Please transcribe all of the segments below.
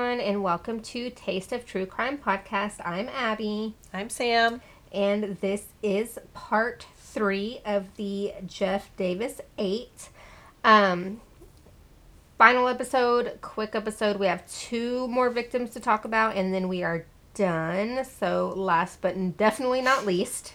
everyone, and welcome to Taste of True Crime Podcast. I'm Abby. I'm Sam. And this is part 3 of the Jeff Davis 8. Final episode, quick episode. We have 2 more victims to talk about, and then we are done. So last but definitely not least.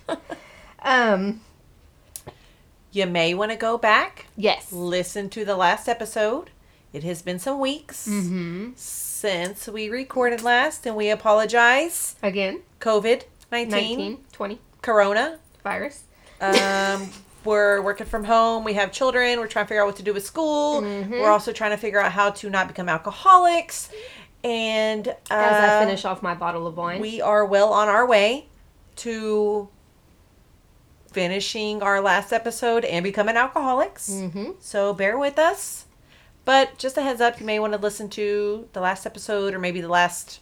You may want to go back. Yes. Listen to the last episode. It has been some weeks since we recorded last, and we apologize. Again. COVID-19. 20. Corona. Virus. We're working from home. We have children. We're trying to figure out what to do with school. We're also trying to figure out how to not become alcoholics. And as I finish off my bottle of wine. We are well on our way to finishing our last episode and becoming alcoholics. So bear with us. But just a heads up, you may want to listen to the last episode or maybe the last,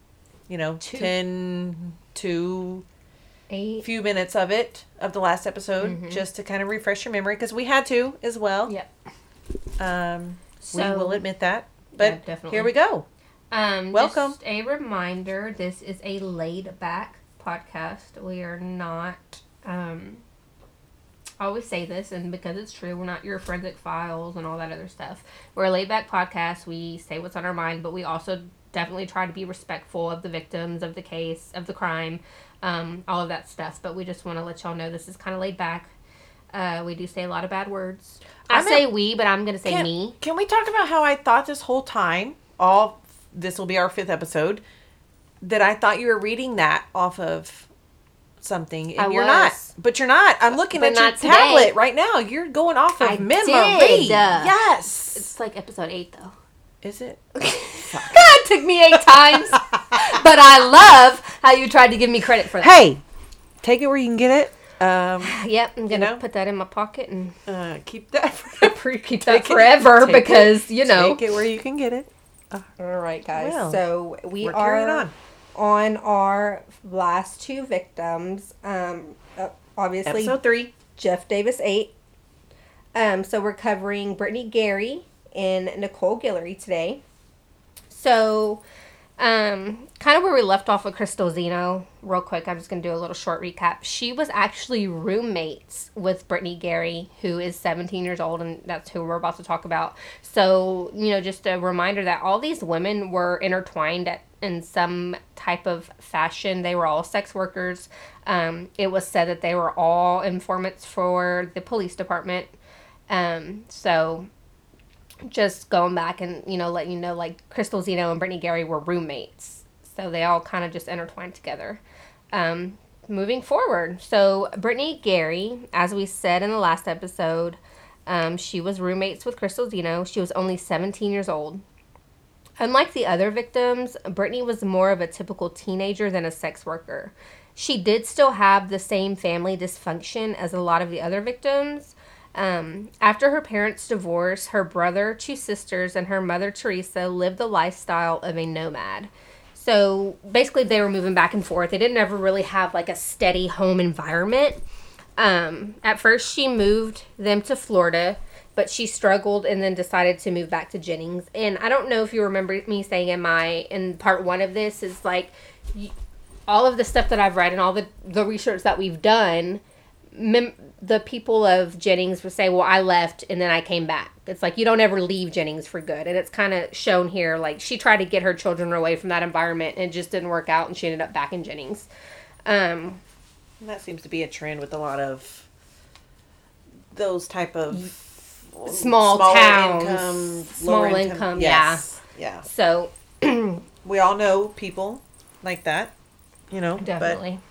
10 to 8 few minutes of the last episode, just to kind of refresh your memory, because we had to as well. Yep. We will admit that. But definitely. Here we go. Welcome. Just a reminder, this is a laid-back podcast. We are not... I always say this, and because it's true, we're not your forensic files and all that other stuff. We're a laid-back podcast. We say what's on our mind, but we also definitely try to be respectful of the victims, of the case, of the crime, all of that stuff. But we just want to let y'all know this is kind of laid back. We do say a lot of bad words. I say we, but I'm going to say me. Can we talk about how I thought this whole time, this will be our 5th episode, that I thought you were reading that off of something, and you're not. But you're not. I'm looking at your tablet right now. You're going off of memory. Yes. It's like episode 8, though. Is it? It took me 8 times. But I love how you tried to give me credit for that. Hey, take it where you can get it. Yep, I'm going to put that in my pocket and keep that forever. Forever because, Take it where you can get it. All right, guys. Well, so we we're are on our last 2 victims. Obviously, episode 3. Jeff Davis 8. So we're covering Brittany Gary and Nicole Guillory today. So, kind of where we left off with Crystal Zeno, real quick, I'm just going to do a little short recap. She was actually roommates with Brittany Gary, who is 17 years old, and that's who we're about to talk about. So, just a reminder that all these women were intertwined in some type of fashion. They were all sex workers. It was said that they were all informants for the police department. So just going back and, letting you know, like, Crystal Zeno and Brittany Gary were roommates. So they all kind of just intertwined together. Moving forward. So Brittany Gary, as we said in the last episode, she was roommates with Crystal Zeno. She was only 17 years old. Unlike the other victims, Brittany was more of a typical teenager than a sex worker. She did still have the same family dysfunction as a lot of the other victims. After her parents' divorce, her brother, 2 sisters, and her mother, Teresa, lived the lifestyle of a nomad. So basically they were moving back and forth. They didn't ever really have like a steady home environment. At first she moved them to Florida, but she struggled and then decided to move back to Jennings. And I don't know if you remember me saying in part 1 of this is like all of the stuff that I've read and all the research that we've done, the people of Jennings would say, well, I left and then I came back. It's like you don't ever leave Jennings for good. And it's kind of shown here, like she tried to get her children away from that environment and it just didn't work out and she ended up back in Jennings. That seems to be a trend with a lot of those type of small towns, small income, yes. Yeah. So we all know people like that, Definitely.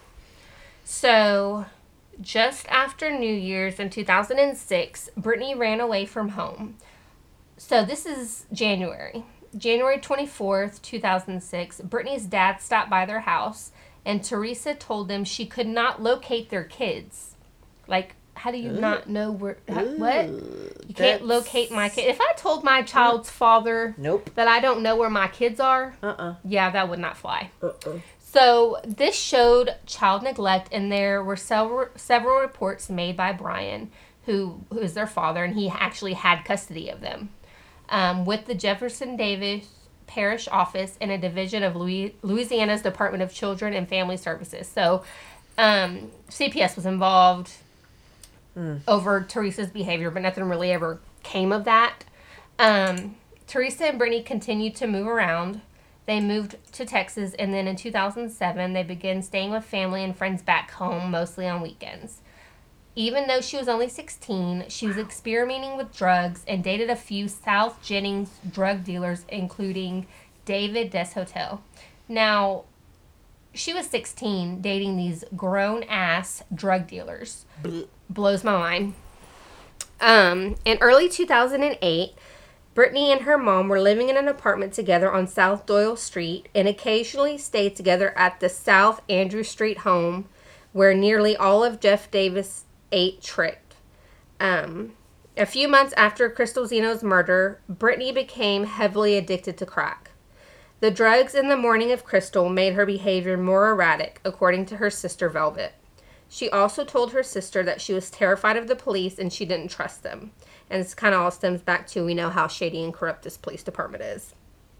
So just after New Year's in 2006, Brittany ran away from home. So this is January 24th, 2006. Brittany's dad stopped by their house, and Teresa told them she could not locate their kids. Like, how do you not know where... what? You can't locate my kid. If I told my child's father that I don't know where my kids are, yeah, that would not fly. So this showed child neglect, and there were several reports made by Brian, who is their father, and he actually had custody of them. With the Jefferson Davis Parish Office in a division of Louisiana's Department of Children and Family Services. So, CPS was involved over Teresa's behavior, but nothing really ever came of that. Teresa and Brittany continued to move around. They moved to Texas, and then in 2007, they began staying with family and friends back home, mostly on weekends. Even though she was only 16, she was experimenting with drugs and dated a few South Jennings drug dealers, including David Deshotel. Now, she was 16, dating these grown-ass drug dealers. Blows my mind. In early 2008, Brittany and her mom were living in an apartment together on South Doyle Street and occasionally stayed together at the South Andrew Street home where nearly all of Jeff Davis ate tricked. A few months after Crystal Zeno's murder, Brittany became heavily addicted to crack. The drugs in the morning of Crystal made her behavior more erratic, according to her sister Velvet. She also told her sister that she was terrified of the police and she didn't trust them. And this kind of all stems back to, we know how shady and corrupt this police department is.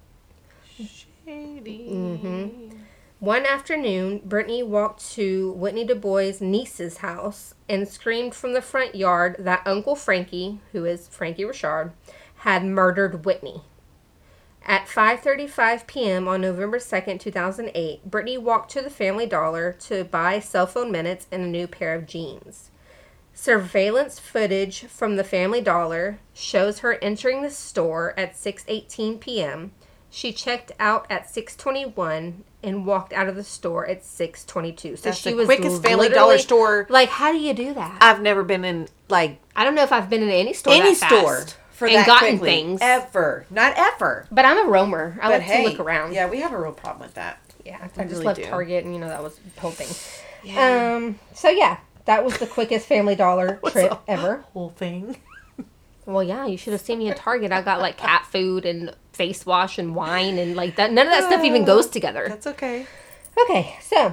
Shady. Mm-hmm. One afternoon, Brittany walked to Whitney Du Bois' niece's house and screamed from the front yard that Uncle Frankie, who is Frankie Richard, had murdered Whitney. At 5:35 p.m. on November 2nd, 2008, Brittany walked to the Family Dollar to buy cell phone minutes and a new pair of jeans. Surveillance footage from the Family Dollar shows her entering the store at 6:18 p.m. She checked out at 6:21 and walked out of the store at 6:22. So that's she the was quickest Family Dollar store. Like, how do you do that? I've never been in, like... I don't know if I've been in any store that fast. For and that gotten quickly. Things. Ever. Not ever. But I'm a roamer. I like to look around. Yeah, we have a real problem with that. Yeah, I just left Target, and that was the whole thing. Yeah. So yeah, that was the quickest Family Dollar trip ever. Whole thing. Well, yeah, you should have seen me at Target. I got like cat food and face wash and wine and like that. None of that stuff even goes together. That's okay. Okay, so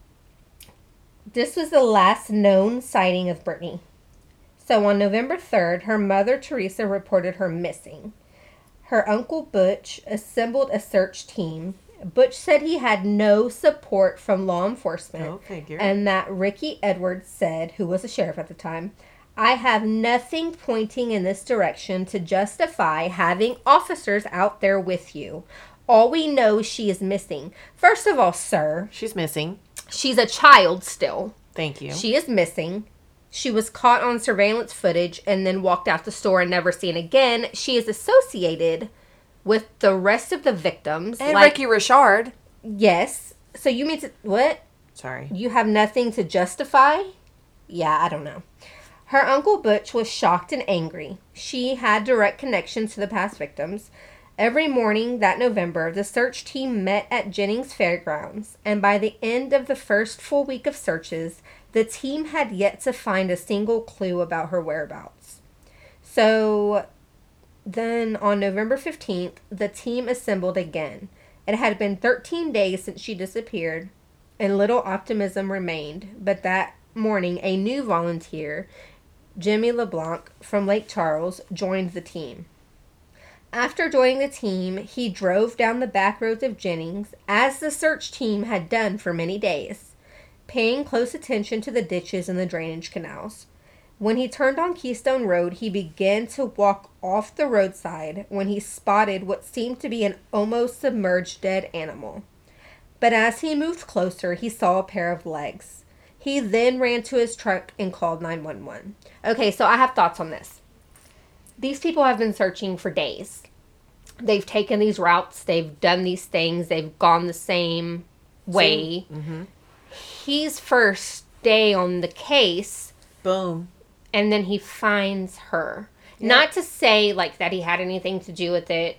this was the last known sighting of Brittany. So on November 3rd, her mother, Teresa, reported her missing. Her uncle, Butch, assembled a search team. Butch said he had no support from law enforcement. And that Ricky Edwards said, who was a sheriff at the time, I have nothing pointing in this direction to justify having officers out there with you. All we know is she is missing. First of all, sir. She's missing. She's a child still. Thank you. She is missing. She was caught on surveillance footage and then walked out the store and never seen again. She is associated with the rest of the victims. And Ricky Richard. Yes. So you mean to... What? Sorry. You have nothing to justify? Yeah, I don't know. Her Uncle Butch was shocked and angry. She had direct connections to the past victims. Every morning that November, the search team met at Jennings Fairgrounds, and by the end of the first full week of searches, the team had yet to find a single clue about her whereabouts. So then on November 15th, the team assembled again. It had been 13 days since she disappeared, and little optimism remained, but that morning a new volunteer, Jimmy LeBlanc from Lake Charles, joined the team. After joining the team, he drove down the back roads of Jennings, as the search team had done for many days, paying close attention to the ditches and the drainage canals. When he turned on Keystone Road, he began to walk off the roadside when he spotted what seemed to be an almost submerged dead animal. But as he moved closer, he saw a pair of legs. He then ran to his truck and called 911. Okay, so I have thoughts on this. These people have been searching for days. They've taken these routes. They've done these things. They've gone the same way. Mm-hmm. He's first day on the case. Boom. And then he finds her. Yep. Not to say, like, that he had anything to do with it.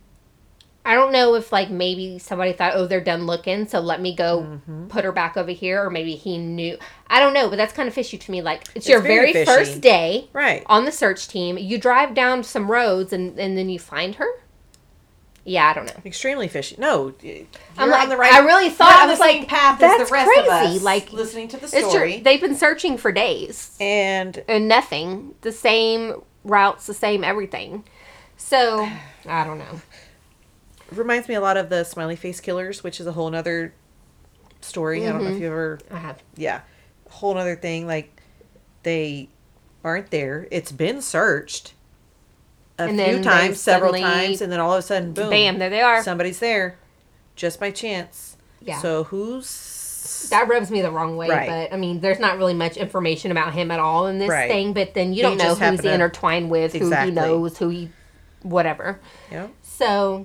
I don't know if, like, maybe somebody thought, oh, they're done looking, so let me go put her back over here. Or maybe he knew. I don't know, but that's kind of fishy to me. Like, it's your very first day on the search team. You drive down some roads, and then you find her? Yeah, I don't know. Extremely fishy. No, I'm like, on the right. I really thought I was like, path that's as the rest crazy. Of us, like listening to the story, they've been searching for days and nothing. The same routes, the same everything. So I don't know. reminds me a lot of the Smiley Face Killers, which is a whole nother story. I don't know if you ever... I have. Yeah. Whole nother thing. Like, they aren't there. It's been searched a few times, several times, and then all of a sudden, boom. Bam, there they are. Somebody's there. Just by chance. Yeah. So who's... That rubs me the wrong way, but, I mean, there's not really much information about him at all in this thing, but then you don't know who he's intertwined with, who he knows, who he... whatever. Yeah. So,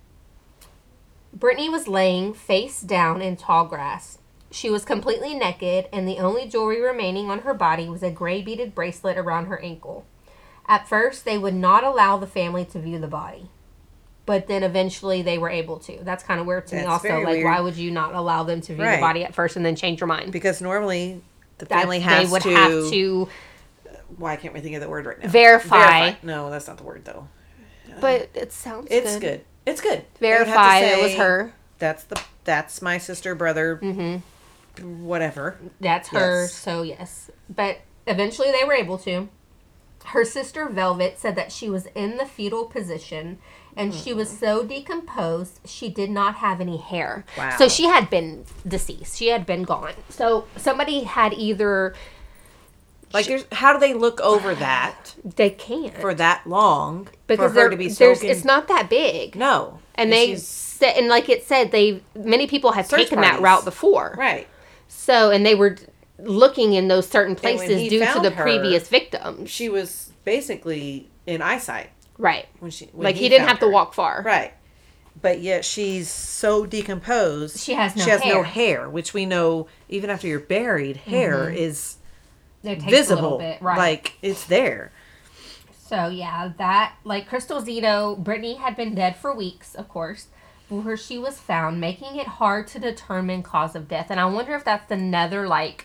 Brittany was laying face down in tall grass. She was completely naked, and the only jewelry remaining on her body was a gray beaded bracelet around her ankle. At first, they would not allow the family to view the body. But then eventually they were able to. That's kind of weird to me also. Like, weird. Why would you not allow them to view the body at first and then change your mind? Because normally the family have to... Why can't we think of the word right now? Verify. No, that's not the word, though. But it sounds good. It's good. It's good. Verify it was her. That's my sister, brother, whatever. That's her, so yes. But eventually they were able to. Her sister, Velvet, said that she was in the fetal position, and she was so decomposed, she did not have any hair. Wow. So she had been deceased. She had been gone. So somebody had either... Like, how do they look over that? They can't. For that long, because for her to be soaking. It's not that big. No. And they said, and like it said, many people have taken that route before. Right. So, and they were looking in those certain places due to the previous victims. She was basically in eyesight. Right. When he didn't have to walk far. Right. But yet she's so decomposed. She has no hair, which we know even after you're buried, hair is visible. Right. Like, it's there. So, yeah, that, like Crystal Zito, Brittany had been dead for weeks, of course, before she was found, making it hard to determine cause of death. And I wonder if that's another, like,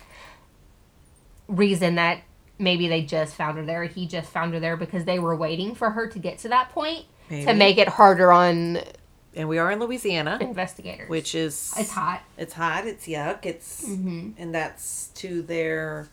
reason that maybe they just found her there. He just found her there because they were waiting for her to get to that point to make it harder on... And we are in Louisiana. Investigators. Which is... It's hot. It's hot. It's yuck. It's... And that's to their...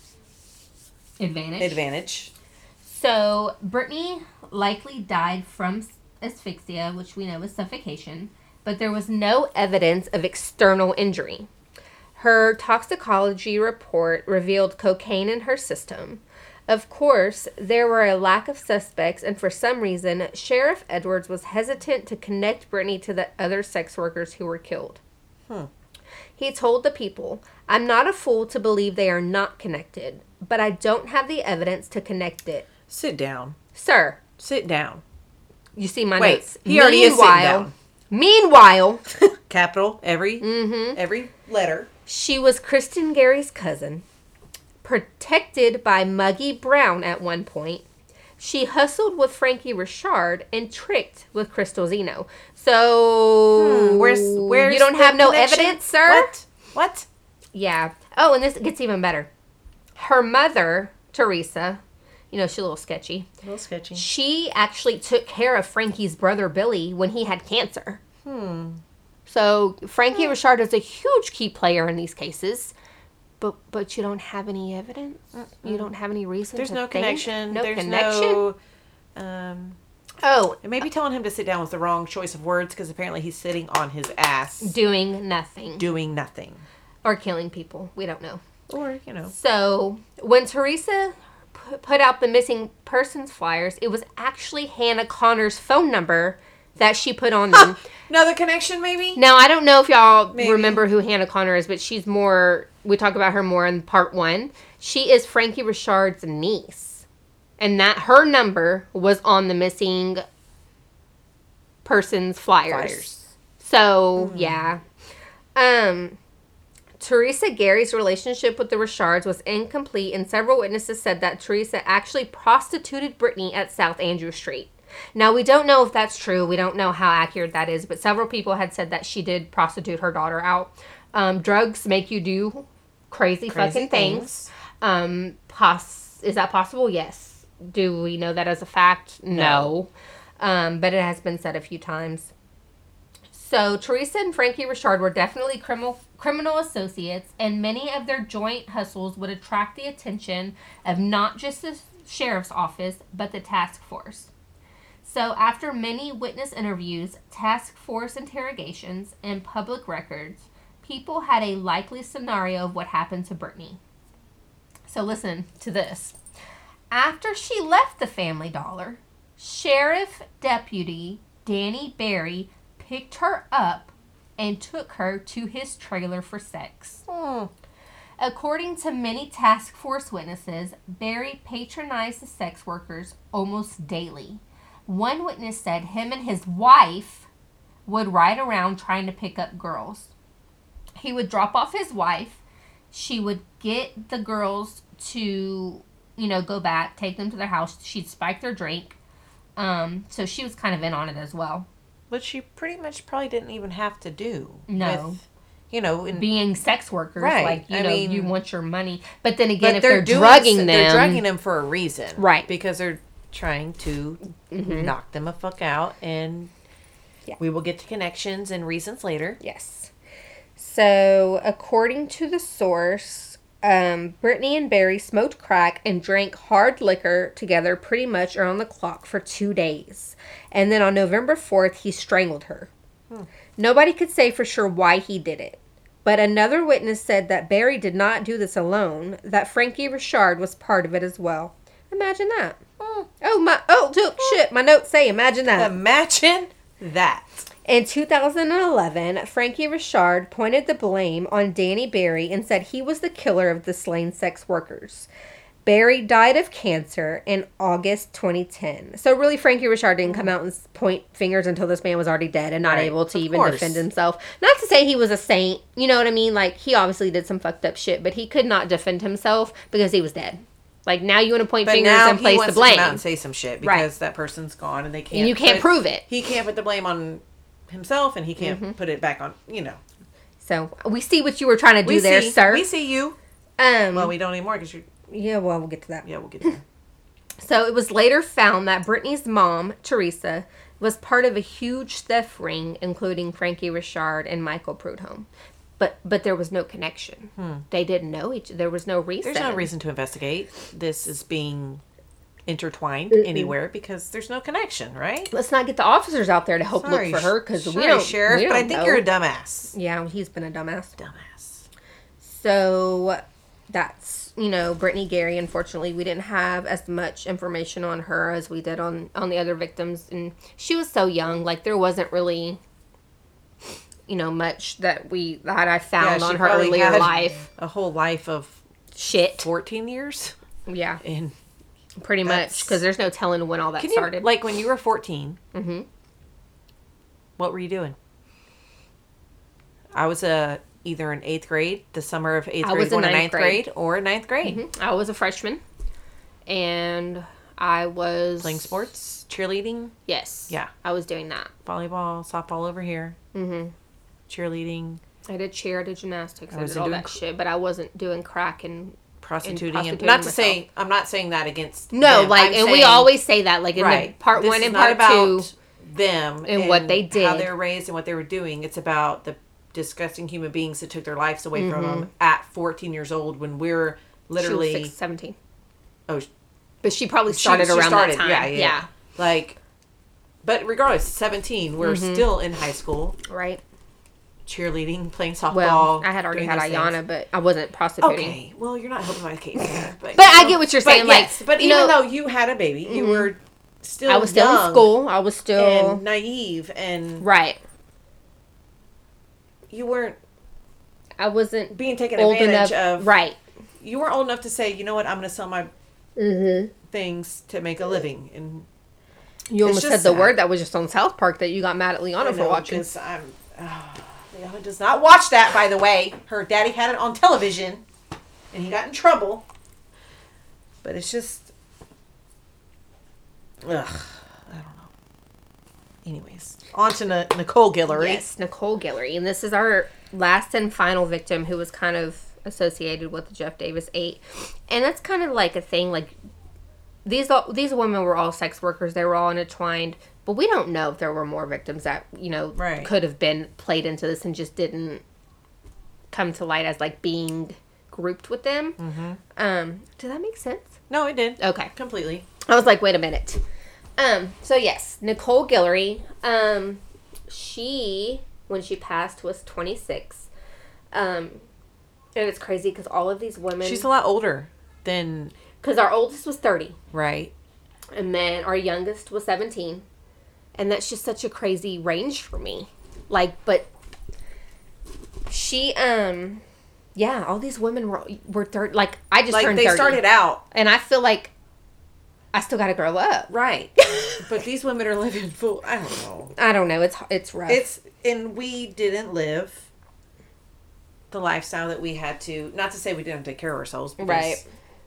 Advantage. So, Brittany likely died from asphyxia, which we know is suffocation, but there was no evidence of external injury. Her toxicology report revealed cocaine in her system. Of course, there were a lack of suspects, and for some reason, Sheriff Edwards was hesitant to connect Brittany to the other sex workers who were killed. He told the people, "I'm not a fool to believe they are not connected, but I don't have the evidence to connect it." Sit down. Sir. Sit down. You see my notes. He already is sitting down. Meanwhile. Capital, every letter. She was Kristen Gary's cousin. Protected by Muggy Brown at one point. She hustled with Frankie Richard and tricked with Crystal Zeno. So, where's you don't have no evidence, sir? What? Yeah. Oh, and this gets even better. Her mother, Teresa, she's a little sketchy. She actually took care of Frankie's brother, Billy, when he had cancer. So, Frankie Richard is a huge key player in these cases. But you don't have any evidence? You don't have any reason There's to no think? connection. No There's connection? And maybe telling him to sit down was the wrong choice of words because apparently he's sitting on his ass. Doing nothing. Or killing people. We don't know. Or, So, when Teresa put out the missing persons flyers, it was actually Hannah Connor's phone number that she put on them. Another connection, maybe? Now, I don't know if y'all remember who Hannah Connor is, but she's more... We talk about her more in part 1. She is Frankie Richard's niece. And that her number was on the missing persons flyers. So, yeah. Teresa Gary's relationship with the Richards was incomplete, and several witnesses said that Teresa actually prostituted Brittany at South Andrew Street. Now, we don't know if that's true. We don't know how accurate that is, but several people had said that she did prostitute her daughter out. Drugs make you do crazy fucking things. Is that possible? Yes. Do we know that as a fact? No. But it has been said a few times. So, Teresa and Frankie Richard were definitely criminal associates, and many of their joint hustles would attract the attention of not just the sheriff's office, but the task force. So, after many witness interviews, task force interrogations, and public records, people had a likely scenario of what happened to Brittany. So, listen to this. After she left the Family Dollar, Sheriff Deputy Danny Berry picked her up and took her to his trailer for sex. According to many task force witnesses, Berry patronized the sex workers almost daily. One witness said him and his wife would ride around trying to pick up girls. He would drop off his wife. She would get the girls to, go back, take them to their house. She'd spike their drink. So she was kind of in on it as well. Which she pretty much probably didn't even have to do. No. With, being sex workers. Right. Like, you want your money. But then again, if they're drugging them. They're drugging them for a reason. Right. Because they're trying to knock them a fuck out. And we will get to connections and reasons later. Yes. So, according to the source, Brittany and Berry smoked crack and drank hard liquor together pretty much around the clock for 2 days. And then on November 4th, he strangled her. Nobody could say for sure why he did it. But another witness said that Berry did not do this alone, that Frankie Richard was part of it as well. Imagine that. Shit, my notes say imagine that. Imagine that. In 2011, Frankie Richard pointed the blame on Danny Berry and said he was the killer of the slain sex workers. Berry died of cancer in August 2010. So really, Frankie Richard didn't come out and point fingers until this man was already dead and not able to even defend himself. Not to say he was a saint, you know what I mean? Like, he obviously did some fucked up shit, but he could not defend himself because he was dead. Like, now you want to point fingers and place the blame. To come out and say some shit because that person's gone and they can't. And you can't prove it. He can't put the blame on himself and he can't put it back on, So, we see what you were trying to do there, sir. We see you. Well, we don't anymore because you're... Yeah, well, we'll get to that. Yeah, we'll get to that. So, it was later found that Brittany's mom, Teresa, was part of a huge theft ring, including Frankie Richard and Michael Prudhomme. But there was no connection. They didn't know each other. There was no reason. There's no reason to investigate. This is being intertwined anywhere because there's no connection, right? Let's not get the officers out there to help look for her because we don't. Sheriff, but I think you're a dumbass. Yeah, he's been a dumbass. So that's, Brittany Gary. Unfortunately, we didn't have as much information on her as we did on the other victims, and she was so young. Like, there wasn't really, much that I found on her earlier life. A whole life of shit. 14 years. Yeah. And pretty much, because there's no telling when all that started. Like, when you were 14, what were you doing? I was either in 8th grade, the summer of 8th grade, going to 9th grade, or 9th grade. I was a freshman, and I was... Playing sports? Cheerleading? Yes. Yeah. I was doing that. Volleyball, softball over here. Cheerleading. I did cheer, I did gymnastics, I did all that shit, but I wasn't doing crack and... Prostituting and not to say I'm not saying that against them. Saying, we always say that like in the part this 1 and part part 2 them and what they did, how they were raised and what they were doing. It's about the disgusting human beings that took their lives away from them at 14 years old when we're literally... She was 17. Oh. But she probably started around that time. Yeah. Like, but regardless, 17, we're still in high school. Right. Cheerleading, playing softball. Well, I had already had Ayana, but I wasn't prostituting. Okay. Well, you're not helping my case there. But I get what you're saying. But even though you had a baby, you were still I was still in school. I was still... And naive and... Right. You weren't... I wasn't being taken advantage of. Right. You weren't old enough to say, you know what, I'm going to sell my things to make a living. And you almost said the word that was just on South Park that you got mad at Liana for watching. Liana does not watch that, by the way. Her daddy had it on television, and he got in trouble. But it's just... I don't know. Anyways, on to Nicole Guillory. Yes, Nicole Guillory. And this is our last and final victim who was kind of associated with the Jeff Davis 8. And that's kind of like a thing, like, these women were all sex workers. They were all intertwined. But we don't know if there were more victims that, could have been played into this and just didn't come to light as, like, being grouped with them. Did that make sense? No, it did. Okay. Completely. I was like, wait a minute. So yes, Nicole Guillory, she, when she passed, was 26. And it's crazy because all of these women... She's a lot older than... Because our oldest was 30. Right. And then our youngest was 17. And that's just such a crazy range for me. Like, but she, yeah, all these women were 30. Like, I just turned 30. They started out. And I feel like I still got to grow up. Right. But these women are living full, I don't know. I don't know. It's rough. And we didn't live the lifestyle that we had to, not to say we didn't take care of ourselves. Because, right.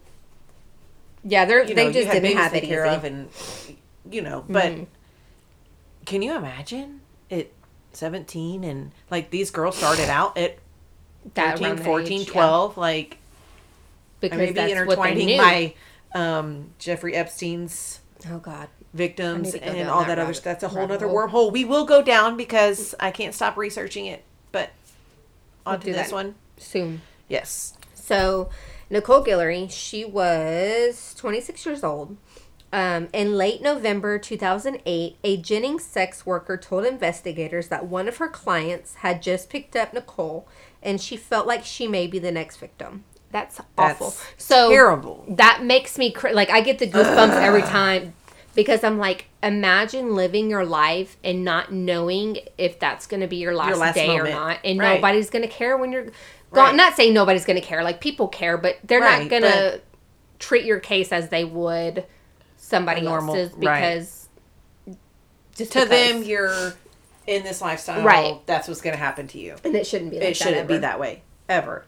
Yeah, they just didn't have it care easy. Of and, but can you imagine at 17 and, like, these girls started out at 13, 14, 12, yeah. Like, because I may be intertwining my Jeffrey Epstein's victims and all that other stuff. That's a whole other wormhole. We will go down because I can't stop researching it. But on to this one. Soon. Yes. So, Nicole Guillory, she was 26 years old. In late November 2008, a Jennings sex worker told investigators that one of her clients had just picked up Nicole and she felt like she may be the next victim. That's awful. So terrible. That makes me I get the goosebumps every time because I'm like, imagine living your life and not knowing if that's going to be your last day moment. Or not, and nobody's going to care when you're gone. Right. Not saying nobody's going to care, like people care, but they're not going to treat your case as they would somebody else's because just to them you're in this lifestyle. Right. That's what's going to happen to you, and it shouldn't be. Like it shouldn't be that way ever.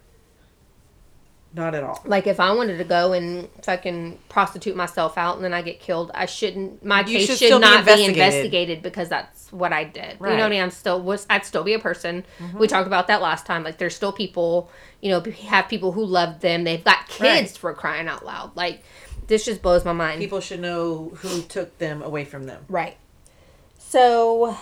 Not at all. Like, if I wanted to go and fucking prostitute myself out and then I get killed, I shouldn't... My case should not be investigated because that's what I did. Right. You know what I mean? I'd still be a person. Mm-hmm. We talked about that last time. Like, there's still people, have people who love them. They've got kids for crying out loud. Like, this just blows my mind. People should know who took them away from them. Right. So...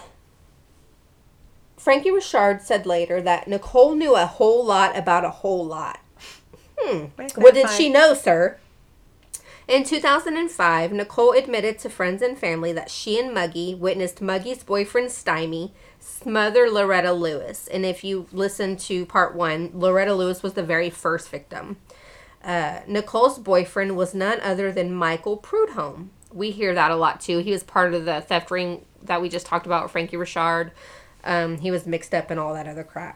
Frankie Richard said later that Nicole knew a whole lot about a whole lot. What did she know, sir? In 2005, Nicole admitted to friends and family that she and Muggy witnessed Muggy's boyfriend, Stymie, smother Loretta Lewis. And if you listen to part 1, Loretta Lewis was the very first victim. Nicole's boyfriend was none other than Michael Prudhomme. We hear that a lot, too. He was part of the theft ring that we just talked about with Frankie Richard. He was mixed up in all that other crap.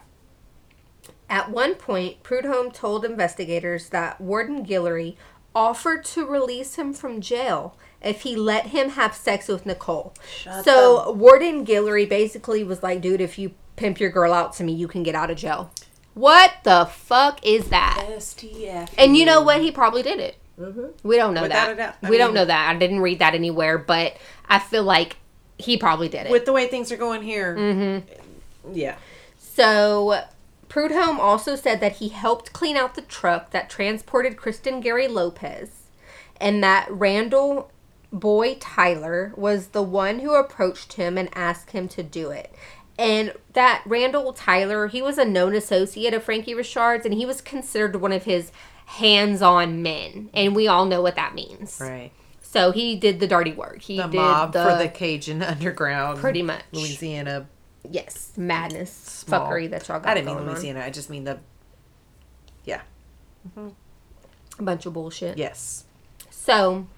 At one point, Prudhomme told investigators that Warden Guillory offered to release him from jail if he let him have sex with Nicole. So Warden Guillory basically was like, dude, if you pimp your girl out to me, you can get out of jail. What the fuck is that? STF. And you know what? He probably did it. Mm-hmm. We don't know that. We don't know that. I didn't read that anywhere, but I feel like he probably did it. With the way things are going here. Mm-hmm. Yeah. So... Prudhomme also said that he helped clean out the truck that transported Kristen Gary Lopez and that Randall Boy Tyler was the one who approached him and asked him to do it. And that Randall Tyler, he was a known associate of Frankie Richard's and he was considered one of his hands-on men. And we all know what that means. Right. So he did the dirty work. He did mob for the Cajun underground. Pretty much. Louisiana. Yes, madness, fuckery that y'all got. I didn't mean Louisiana. I just mean yeah. Mm-hmm. A bunch of bullshit. Yes. So,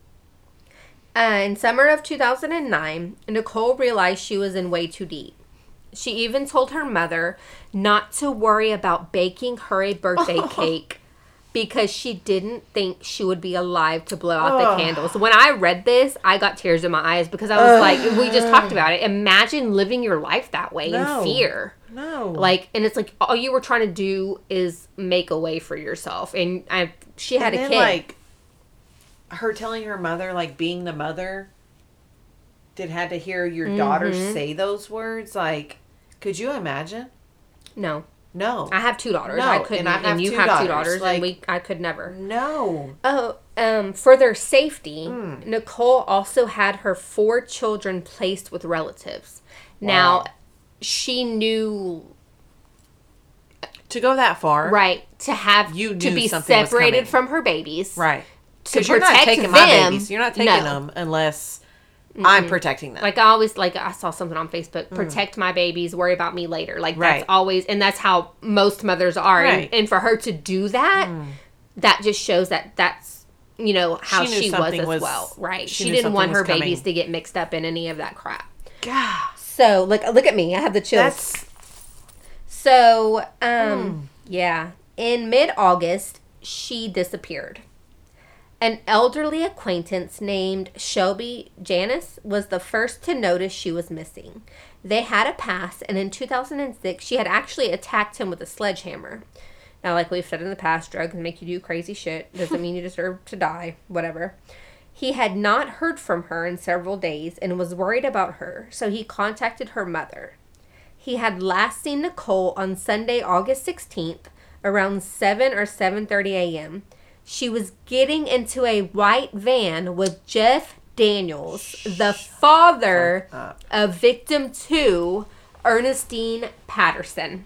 in summer of 2009, Nicole realized she was in way too deep. She even told her mother not to worry about baking her a birthday cake because she didn't think she would be alive to blow out the candles. When I read this, I got tears in my eyes because I was like, we just talked about it. Imagine living your life that way in fear. No. Like, and it's like, all you were trying to do is make a way for yourself. And she had a kid. Like, her telling her mother, like, being the mother, had to hear your daughter say those words. Like, could you imagine? No. No. I have 2 daughters. No, I couldn't. And you have 2 daughters. Like, and I could never. No. Oh, for their safety, Nicole also had her 4 children placed with relatives. Wow. Now, she knew... To go that far. Right. To be separated from her babies. Right. Because you're not taking my babies. You're not taking them unless... I'm protecting them. Like, I always, like, I saw something on Facebook, protect my babies, worry about me later. Like, that's always, and that's how most mothers are. Right. And for her to do that, that just shows that that's, you know, how she was as well. Right. She didn't want her babies to get mixed up in any of that crap. God. So, look at me. I have the chills. So, yeah. In mid-August, she disappeared. An elderly acquaintance named Shelby Janis was the first to notice she was missing. They had a past, and in 2006, she had actually attacked him with a sledgehammer. Now, like we've said in the past, drugs make you do crazy shit. Doesn't mean you deserve to die. Whatever. He had not heard from her in several days and was worried about her, so he contacted her mother. He had last seen Nicole on Sunday, August 16th, around 7 or 7:30 a.m., She was getting into a white van with Jeff Daniels, the father of victim 2, Ernestine Patterson.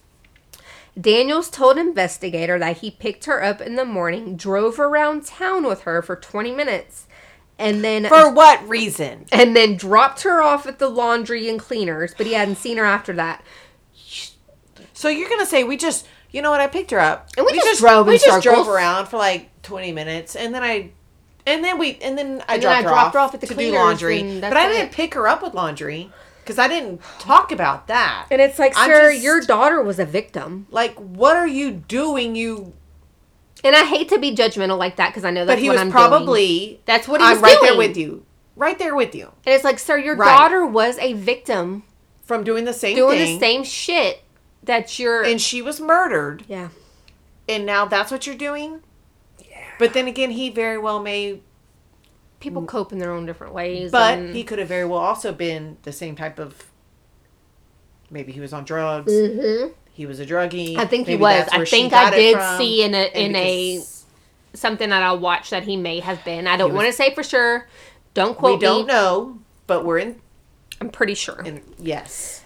Daniels told investigator that he picked her up in the morning, drove around town with her for 20 minutes, and then... For what reason? And then dropped her off at the laundry and cleaners, but he hadn't seen her after that. So you're going to say we just... You know what? I picked her up. And we just drove around for like 20 minutes, and then I dropped her off at the cleaners, do laundry. But I didn't pick her up with laundry because I didn't talk about that. And it's like, sir, your daughter was a victim. Like, what are you doing? And I hate to be judgmental like that because I know that's what I'm doing. But he was probably... That's what he was doing. I'm right there with you. And it's like, sir, your daughter was a victim from doing the same thing. Doing the same shit. And she was murdered. Yeah. And now that's what you're doing? Yeah. But then again, he very well may... People cope in their own different ways. But he could have very well also been the same type of... Maybe he was on drugs. Mm-hmm. He was a druggie. I think he was. I think I did see in a something that I watched that he may have been. I don't want to say for sure. Don't quote me. We don't know, but I'm pretty sure. Yes.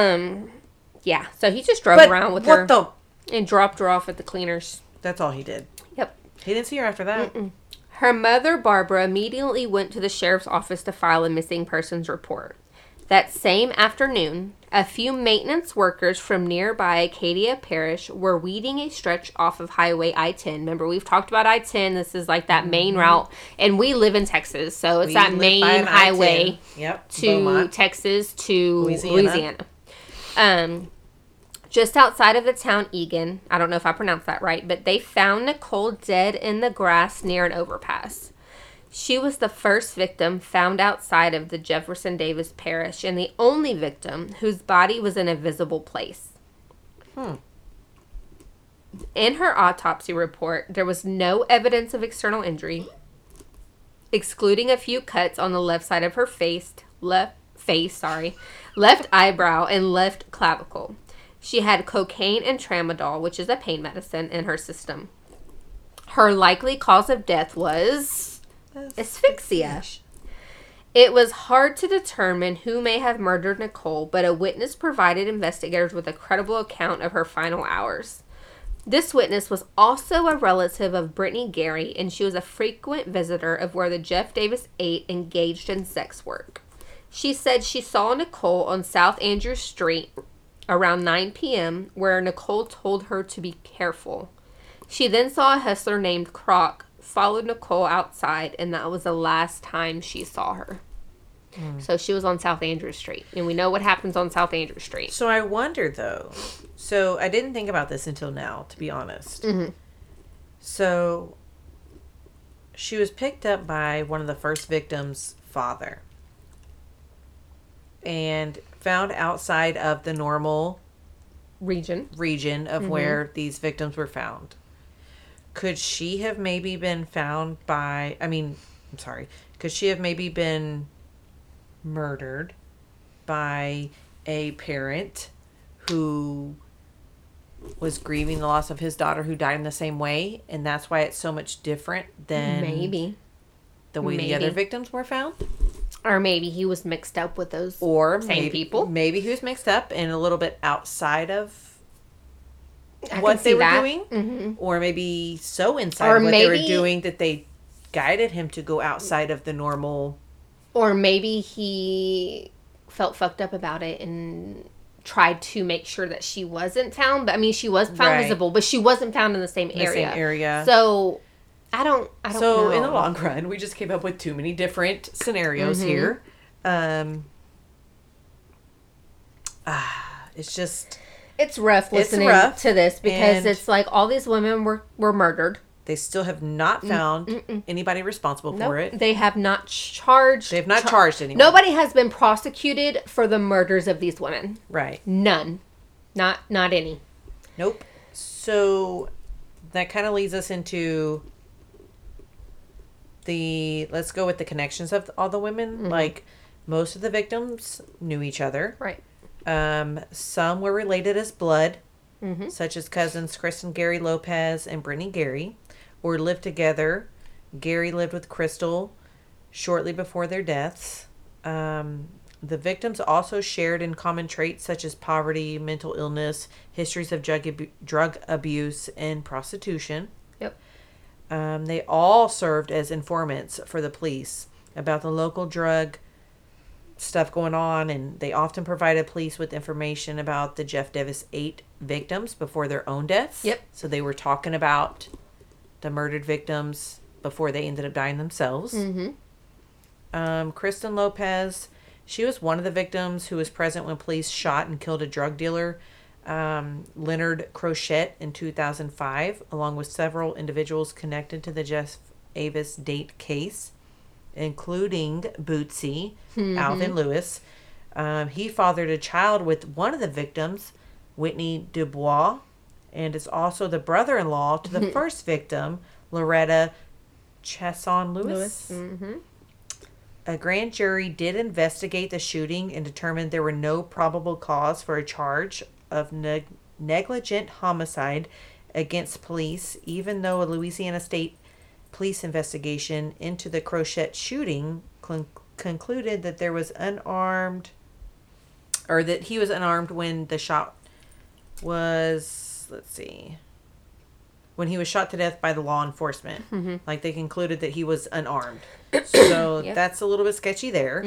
Yeah, so he just drove around with her. And dropped her off at the cleaners. That's all he did. Yep. He didn't see her after that. Mm-mm. Her mother, Barbara, immediately went to the sheriff's office to file a missing persons report. That same afternoon, a few maintenance workers from nearby Acadia Parish were weeding a stretch off of Highway I-10. Remember, we've talked about I-10. This is like that main route. And we live in Texas, so it's that main highway to Beaumont. Texas to Louisiana. Just outside of the town Egan, I don't know if I pronounced that right, but they found Nicole dead in the grass near an overpass. She was the first victim found outside of the Jefferson Davis Parish and the only victim whose body was in a visible place. In her autopsy report, there was no evidence of external injury, excluding a few cuts on the left side of her left eyebrow and left clavicle. She had cocaine and tramadol, which is a pain medicine, in her system. Her likely cause of death was asphyxia. It was hard to determine who may have murdered Nicole, but a witness provided investigators with a credible account of her final hours. This witness was also a relative of Brittany Gary, and she was a frequent visitor of where the Jeff Davis 8 engaged in sex work. She said she saw Nicole on South Andrews Street around 9 p.m., where Nicole told her to be careful. She then saw a hustler named Croc, followed Nicole outside, and that was the last time she saw her. So she was on South Andrews Street, and we know what happens on South Andrews Street. So I wonder, though. So I didn't think about this until now, to be honest. Mm-hmm. So she was picked up by one of the first victims' father and found outside of the normal region of where these victims were found. Could she have maybe been found by... Could she have maybe been murdered by a parent who was grieving the loss of his daughter who died in the same way, and that's why it's so much different than the way the other victims were found? Or maybe he was mixed up with those same people. Maybe he was mixed up and a little bit outside of what they were doing. Mm-hmm. Or maybe so inside of what they were doing that they guided him to go outside of the normal Or maybe he felt fucked up about it and tried to make sure that she wasn't found. But I mean, she was found visible, but she wasn't found in the same area. So I don't know. So in the long run, we just came up with too many different scenarios here. It's just... It's rough listening to this because it's like all these women were murdered. They still have not found anybody responsible for it. They have not charged. They have not charged anyone. Nobody has been prosecuted for the murders of these women. Right. None. Not any. Nope. So that kind of leads us into let's go with the connections of all the women. Like, most of the victims knew each other. Right. Some were related as blood, such as cousins Kristen Gary Lopez and Brittany Gary, or lived together. Gary lived with Crystal shortly before their deaths. The victims also shared in common traits such as poverty, mental illness, histories of drug abuse, and prostitution. Yep. They all served as informants for the police about the local drug stuff going on, and they often provided police with information about the Jeff Davis 8 victims before their own deaths. Yep. So they were talking about the murdered victims before they ended up dying themselves. Kristen Lopez, she was one of the victims who was present when police shot and killed a drug dealer, Leonard Crochet, in 2005, along with several individuals connected to the Jeff Davis date case, including Bootsy, Alvin Lewis. He fathered a child with one of the victims, Whitney Dubois, and is also the brother-in-law to the first victim, Loretta Chasson Lewis. A grand jury did investigate the shooting and determined there were no probable cause for a charge of negligent homicide against police, even though a Louisiana State police investigation into the Crochet shooting concluded that there was unarmed, or that he was unarmed when the shot was, when he was shot to death by the law enforcement. Like, they concluded that he was unarmed. So that's a little bit sketchy there.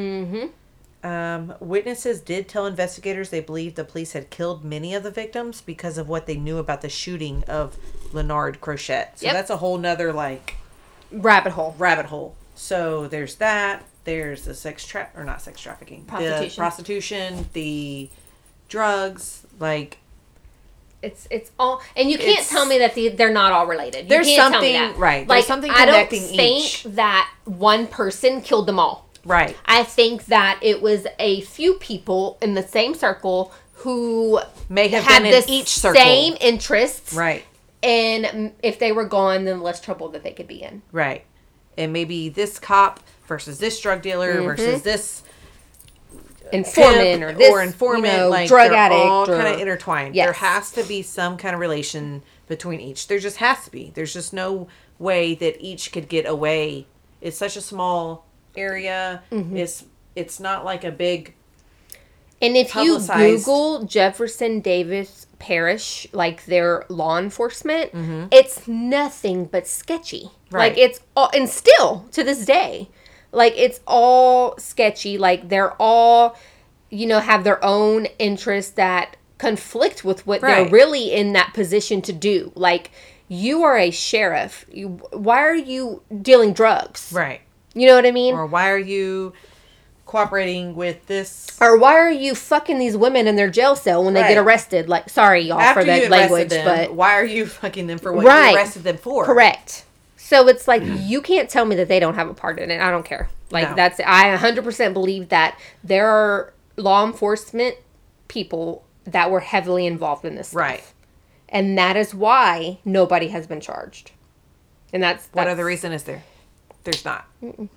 Witnesses did tell investigators they believed the police had killed many of the victims because of what they knew about the shooting of Leonard Crochet. So that's a whole nother, like... rabbit hole. So there's that. There's the not sex trafficking. The prostitution, the drugs, like... It's all, and you can't tell me that they're not all related. There's something, right? There's something connecting each. I don't think that one person killed them all. Right. I think that it was a few people in the same circle who may have been in each circle, same interests. Right. And if they were gone, then less trouble that they could be in. Right. And maybe this cop versus this drug dealer versus this informant or informant, like drug addict, all kind of intertwined. There has to be some kind of relation between each. There just has to be. There's just no way that each could get away. It's such a small area. It's not like a big. And if you Google Jefferson Davis Parish, like their law enforcement, it's nothing but sketchy. Right. Like, it's all, and still to this day. Like, it's all sketchy. Like, they're all, have their own interests that conflict with what they're really in that position to do. Like, you are a sheriff. Why are you dealing drugs? Right. You know what I mean? Or why are you cooperating with this? Or why are you fucking these women in their jail cell when they get arrested? Like, sorry, y'all, for that language. But why are you fucking them for what you arrested them for? Correct. So it's like, you can't tell me that they don't have a part in it. I don't care. Like, I 100% believe that there are law enforcement people that were heavily involved in this stuff. Right. And that is why nobody has been charged. And that's what other reason is there? There's not.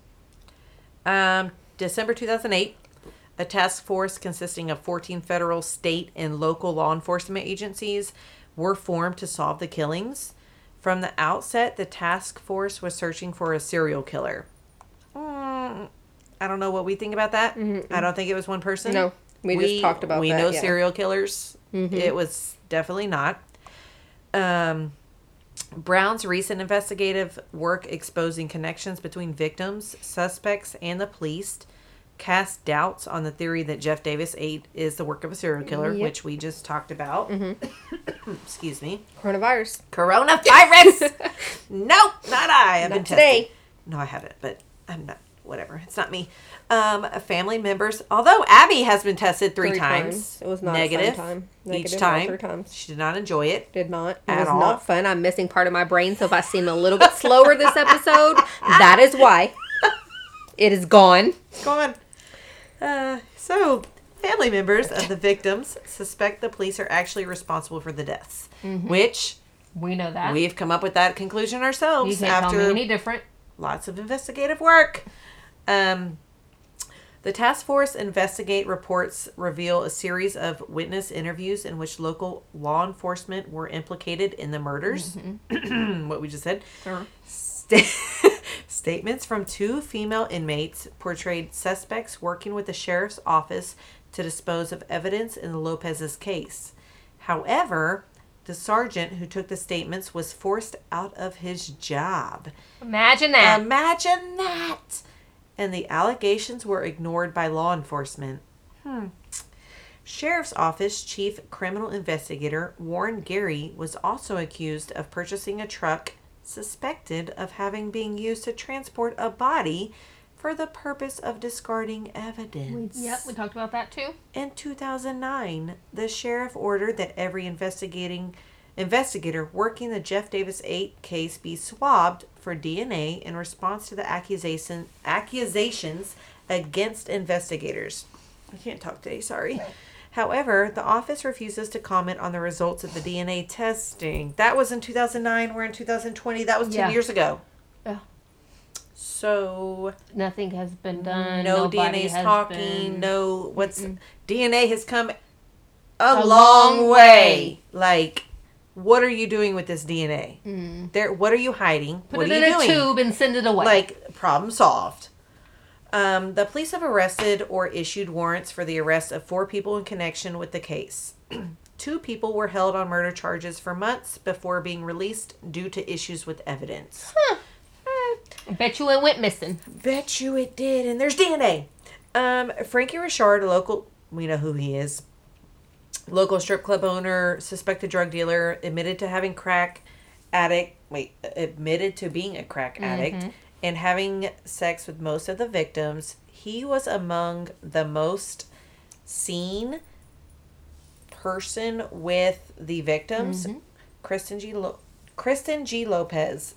December 2008, a task force consisting of 14 federal, state, and local law enforcement agencies were formed to solve the killings. From the outset, the task force was searching for a serial killer. I don't know what we think about that. I don't think it was one person. No, we just talked about that. We know serial killers. It was definitely not. Brown's recent investigative work exposing connections between victims, suspects, and the police cast doubts on the theory that Jeff Davis 8 is the work of a serial killer, which we just talked about. Mm-hmm. Excuse me. Coronavirus. Nope, not I. I've been tested. Today. No, I haven't, but I'm not. Whatever. It's not me. Family members. Although Abby has been tested three times. It was not negative. A fun time. Each time. 3 times. She did not enjoy it. Did not. It was not fun. I'm missing part of my brain, so if I seem a little bit slower this episode, that is why. It is gone. It's gone. So, family members of the victims suspect the police are actually responsible for the deaths, which we know that we've come up with that conclusion ourselves. You can't tell me any different. Lots of investigative work. The task force investigate reports reveal a series of witness interviews in which local law enforcement were implicated in the murders. Mm-hmm. What we just said. Sure. Statements from 2 female inmates portrayed suspects working with the sheriff's office to dispose of evidence in the Lopez's case. However, the sergeant who took the statements was forced out of his job. Imagine that. Imagine that. And the allegations were ignored by law enforcement. Sheriff's Office Chief Criminal Investigator Warren Gary was also accused of purchasing a truck suspected of having been used to transport a body for the purpose of discarding evidence. Yep, we talked about that too. In 2009, the sheriff ordered that every investigator working the Jeff Davis 8 case be swabbed for DNA in response to the accusations against investigators. I can't talk today, sorry. However, the office refuses to comment on the results of the DNA testing. That was in 2009. We're in 2020. That was 10 years ago. Yeah. So nothing has been done. No DNA's talking. No, DNA has come a long way. Like, what are you doing with this DNA? What are you hiding? Put it in a tube and send it away. Like, problem solved. The police have arrested or issued warrants for the arrest of 4 people in connection with the case. 2 people were held on murder charges for months before being released due to issues with evidence. I bet you it went missing. Bet you it did, and there's DNA. Frankie Richard, we know who he is. Local strip club owner, suspected drug dealer, admitted to being a crack addict and having sex with most of the victims. He was among the most seen person with the victims. Kristen G. Lopez.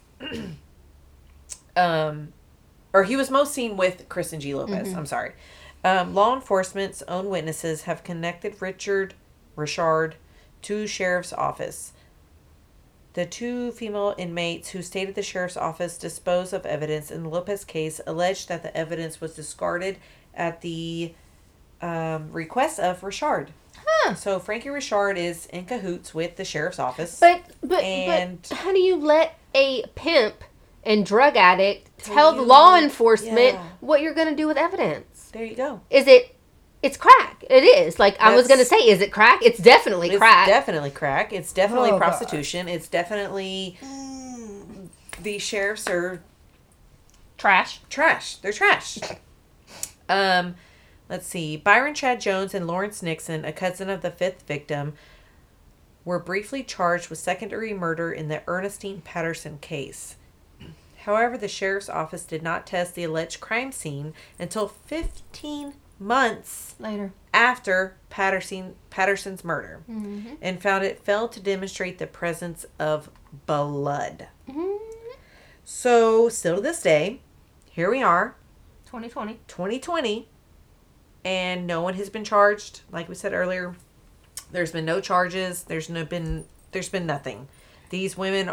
Or he was most seen with Kristen G. Lopez. I'm sorry. Law enforcement's own witnesses have connected Richard to sheriff's office. The 2 female inmates who stayed at the sheriff's office disposed of evidence in the Lopez case alleged that the evidence was discarded at the request of Richard. So Frankie Richard is in cahoots with the sheriff's office. But how do you let a pimp and drug addict tell law enforcement what you're going to do with evidence? There you go. It's crack. It is. Like, I was going to say, is it crack? It's definitely crack. It's definitely crack. It's definitely prostitution. God. It's definitely... The sheriffs are... Trash. They're trash. Let's see. Byron Chad Jones and Lawrence Nixon, a cousin of the 5th victim, were briefly charged with second-degree murder in the Ernestine Patterson case. However, the sheriff's office did not test the alleged crime scene until 15 months later after Patterson's murder and found it failed to demonstrate the presence of blood. So, still to this day, here we are. 2020. And no one has been charged. Like we said earlier, there's been no charges. There's been nothing. These women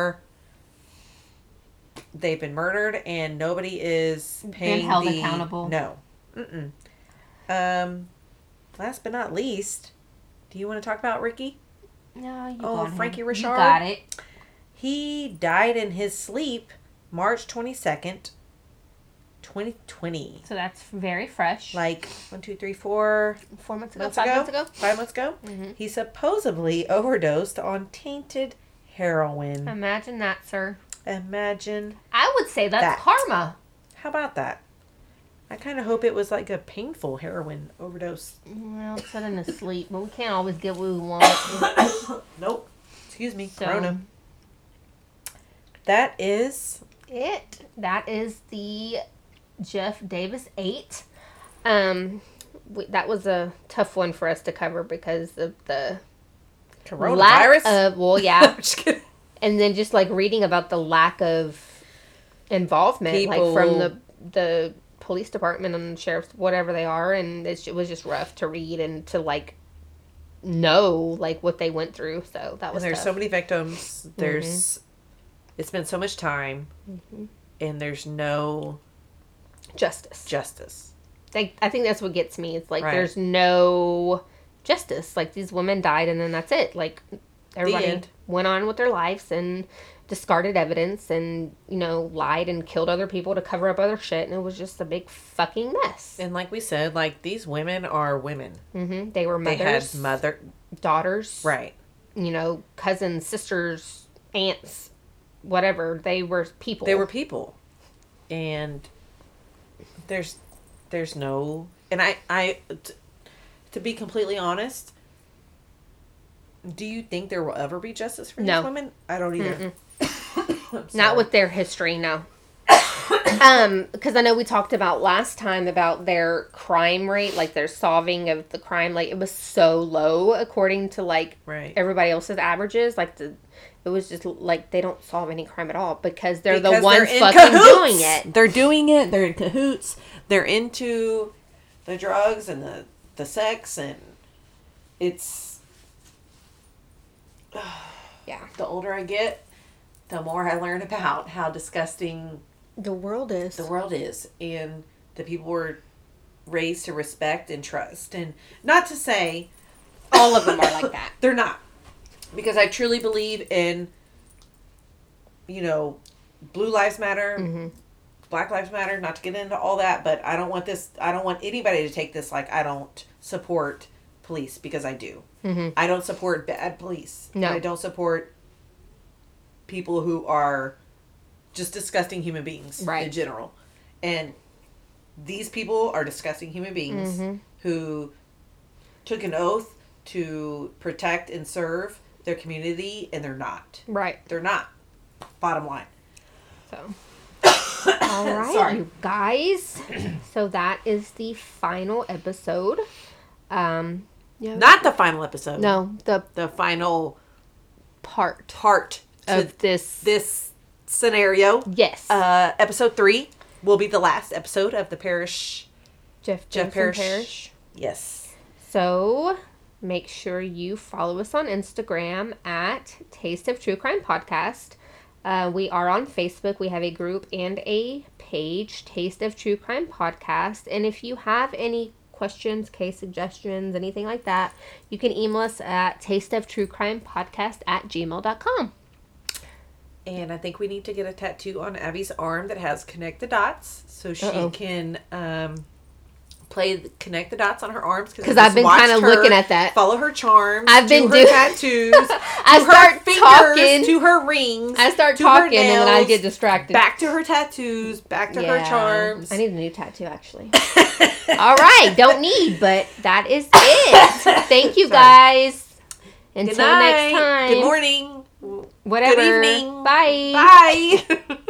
they've been murdered and nobody is paying held accountable. No. Last but not least, do you want to talk about Ricky? No, you got Frankie Richard. You got it. He died in his sleep March 22nd, 2020. So that's very fresh. Like 1, 2, 3, 4 months ago. 5 months ago. He supposedly overdosed on tainted heroin. Imagine that, sir. Imagine. I would say that's karma. How about that? I kind of hope it was like a painful heroin overdose. Well, sudden asleep, but we can't always get what we want. Nope. Excuse me. So, Corona. That is it. That is the Jeff Davis 8. That was a tough one for us to cover because of the coronavirus. Well, yeah. And then just like reading about the lack of involvement, like from the police department and sheriffs, whatever they are, and it was just rough to read and to like know like what they went through. So that was. And there's tough. So many victims. There's it's been so much time, and there's no justice. I think that's what gets me. It's like there's no justice. Like these women died, and then that's it. Like everybody went on with their lives and discarded evidence and, you know, lied and killed other people to cover up other shit, and it was just a big fucking mess. And like we said, like, these women are women. Mm-hmm. They were mothers. They had daughters. Right. You know, cousins, sisters, aunts, whatever. They were people. They were people. And there's no... And I to be completely honest, do you think there will ever be justice for these women? I don't either. Not with their history, no. Because I know we talked about last time about their crime rate, like their solving of the crime, like it was so low according to like everybody else's averages. Like it was just like they don't solve any crime at all because they're the ones fucking doing it. They're doing it. They're in cahoots. They're into the drugs and the sex, and it's yeah. The older I get, the more I learn about how disgusting the world is. And the people were raised to respect and trust. And not to say all of them are like that. They're not. Because I truly believe in, you know, Blue Lives Matter, Black Lives Matter, not to get into all that, but I don't want anybody to take this like I don't support police, because I do. I don't support bad police. No. I don't support people who are just disgusting human beings in general. And these people are disgusting human beings who took an oath to protect and serve their community, and they're not. Right. They're not. Bottom line. So. All right, you guys. So that is the final episode. Not the final episode. No, the final part of this scenario. Yes. Episode 3 will be the last episode of the Parrish. Jeff Parrish. Yes. So make sure you follow us on Instagram at Taste of True Crime Podcast. We are on Facebook. We have a group and a page, Taste of True Crime Podcast. And if you have any questions, case suggestions, anything like that, you can email us at tasteoftruecrimepodcast@gmail.com. And I think we need to get a tattoo on Abby's arm that has connect the dots, so she can connect the dots on her arms. Because I've been kind of looking at that. Follow her charms. I've been doing tattoos. I start talking to her rings. I start talking and then I get distracted. Back to her tattoos. Back to her charms. I need a new tattoo, actually. All right, don't need, but that is it. Thank you guys. Until next time. Good morning. Whatever. Good evening. Bye. Bye.